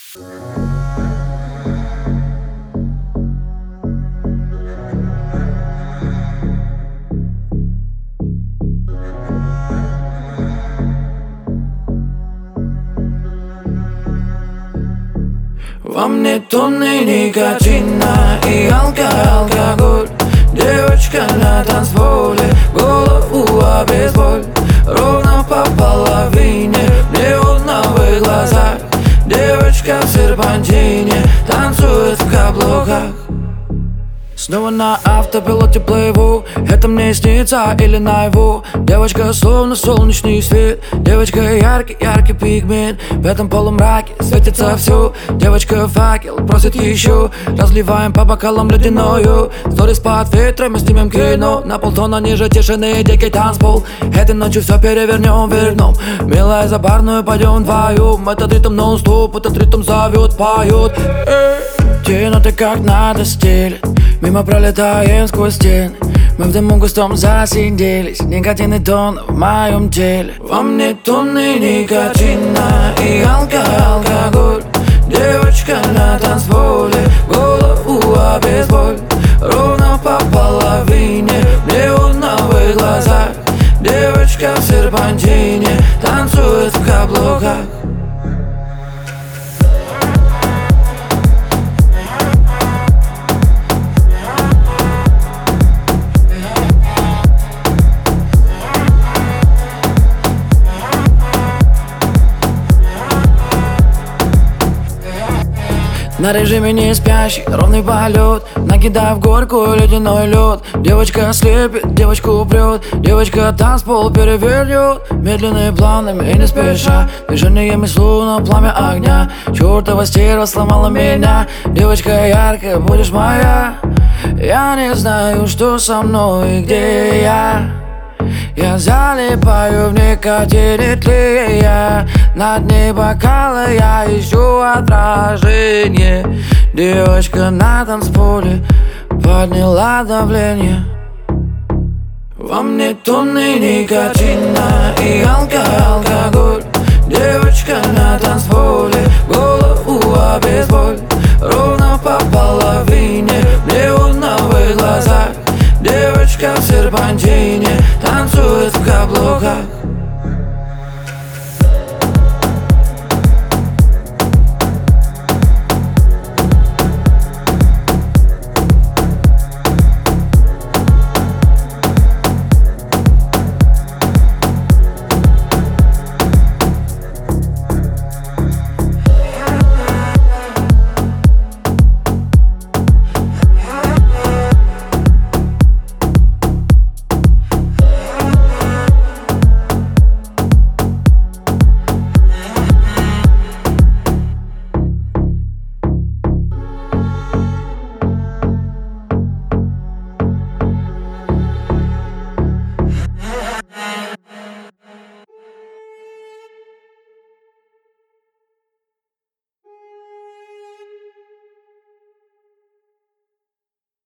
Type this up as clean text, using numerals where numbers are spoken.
Во мне тонны никотина и алкоголь. Девочка на танцполе, голову обезболь. Ровно по половине, неоновые глаза. Девочка в серпантине танцует в каблуках. Снова на автопилоте плыву. Это мне снится или наяву? Девочка словно солнечный свет. Девочка яркий пигмент. В этом полумраке светится все. Девочка факел просит еще. Разливаем по бокалам ледяною. Сторис под ветрами снимем кино. На полтона ниже тишины дикий танцпол. Этой ночью все перевернем вверх дном. Милая, за барную пойдем вдвоем. Этот ритм нон-стоп, этот ритм зовет, поет. Тянуты как надо стиль. Мимо пролетаем сквозь стены. Мы в дыму густом засиделись. Никотин и тон в моем теле. Во мне тонны никотина и алкоголь. Девочка на танцполе, голову обезболь. Ровно по половине, неоновые глаза. Девочка в серпантине танцует в каблуках. На режиме не спящий, ровный полет. Накидая в горку ледяной лед. Девочка слепит, девочку прет. Девочка танцпол перевернет. Медленными планами и не спеша. Движениями словно пламя огня. Чёртова стерва сломала меня. Девочка яркая, будешь моя. Я не знаю, что со мной и где я. Я залипаю в никотине тлея. На дне бокала я ищу отражение. Девочка на танцполе подняла давление. Во мне тонны никотина и алкоголь. Девочка на танцполе, голову обезболь. Ровно по половине, неоновые глаза. Девочка в серпантине танцует в каблуках.